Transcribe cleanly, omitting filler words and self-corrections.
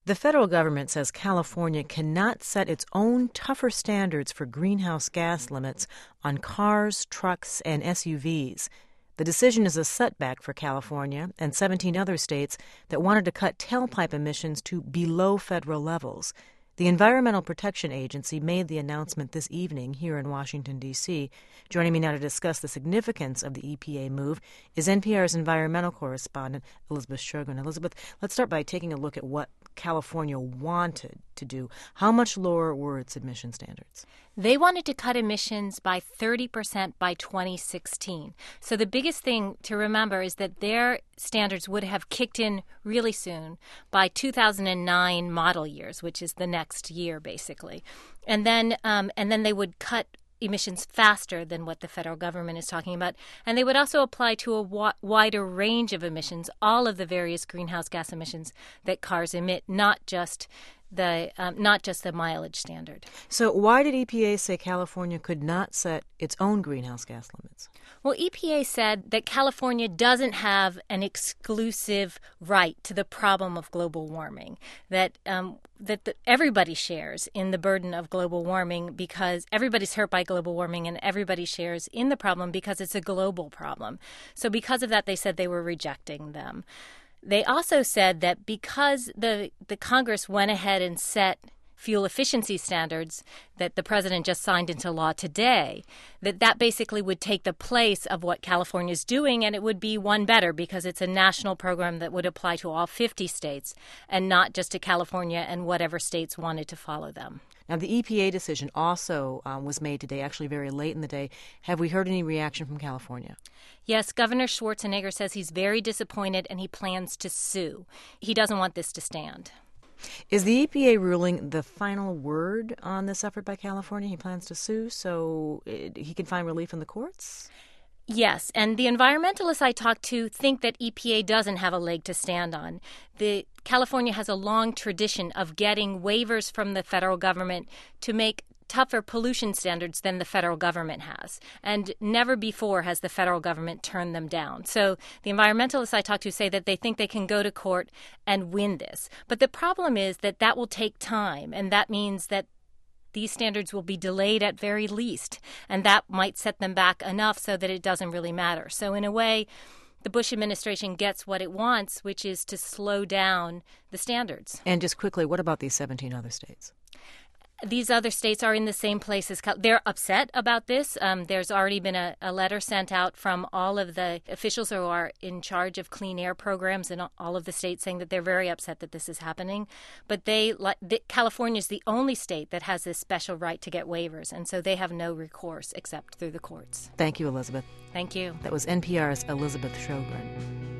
The federal government says California cannot set its own tougher standards for greenhouse gas limits on cars, trucks, and SUVs. The decision is a setback for California and 17 other states that wanted to cut tailpipe emissions to below federal levels. The Environmental Protection Agency made the announcement this evening here in Washington, D.C. Joining me now to discuss the significance of the EPA move is NPR's environmental correspondent, Elizabeth Sjogren. Elizabeth, let's start by taking a look at what California wanted to do. How much lower were its emission standards? They wanted to cut emissions by 30% by 2016. So the biggest thing to remember is that their standards would have kicked in really soon by 2009 model years, which is the next year, basically. And then they would cut emissions faster than what the federal government is talking about. And they would also apply to a wider range of emissions, all of the various greenhouse gas emissions that cars emit, not just the mileage standard. So why did EPA say California could not set its own greenhouse gas limits? Well, EPA said that California doesn't have an exclusive right to the problem of global warming, that everybody shares in the burden of global warming because everybody's hurt by global warming and everybody shares in the problem because it's a global problem. So because of that, they said they were rejecting them. They also said that because the Congress went ahead and set fuel efficiency standards that the president just signed into law today, that basically would take the place of what California is doing, and it would be one better because it's a national program that would apply to all 50 states and not just to California and whatever states wanted to follow them. Now, the EPA decision also was made today, actually very late in the day. Have we heard any reaction from California? Yes, Governor Schwarzenegger says he's very disappointed and he plans to sue. He doesn't want this to stand. Is the EPA ruling the final word on this effort by California? He plans to sue so he can find relief in the courts? Yes, and the environmentalists I talked to think that EPA doesn't have a leg to stand on. California has a long tradition of getting waivers from the federal government to make tougher pollution standards than the federal government has. And never before has the federal government turned them down. So the environmentalists I talked to say that they think they can go to court and win this. But the problem is that will take time, and that means that these standards will be delayed at very least, and that might set them back enough so that it doesn't really matter. So in a way, the Bush administration gets what it wants, which is to slow down the standards. And just quickly, what about these 17 other states? These other states are in the same place as they're upset about this. There's already been a letter sent out from all of the officials who are in charge of clean air programs in all of the states saying that they're very upset that this is happening. But California is the only state that has this special right to get waivers, and so they have no recourse except through the courts. Thank you, Elizabeth. Thank you. That was NPR's Elizabeth Sjogren.